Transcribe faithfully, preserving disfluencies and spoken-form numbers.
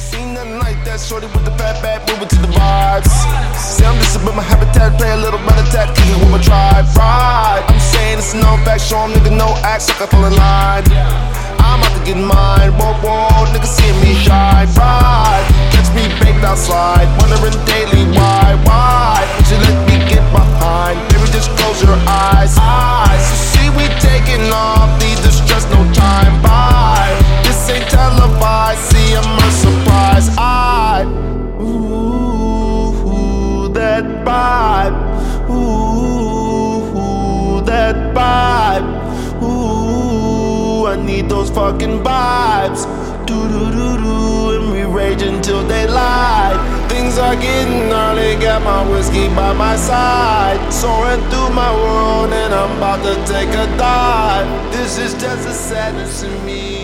Seen nothing like that, shorty with the fat back, moving to the vibes. See, I'm just about my habitat, play a little rat-a-tat, kicking with my tribe. Right, I'm saying it's a known fact, show 'em nigga no act, suck I fall in line. I'm out to get mine, whoa, whoa, nigga seeing me shine. Right, catch me baked outside, wondering daily why, why would you let me get behind? Baby, just close your eyes, eyes. So see we taking off, need to stress, no time. Bye, this ain't televised, see I'm a surprise. I, ooh, that vibe, ooh, that vibe, ooh, I need those fucking vibes. Do do do do, and we rage until daylight. Things are getting early, got my whiskey by my side, soaring through my world, and I'm about to take a dive. This is just a sadness in me.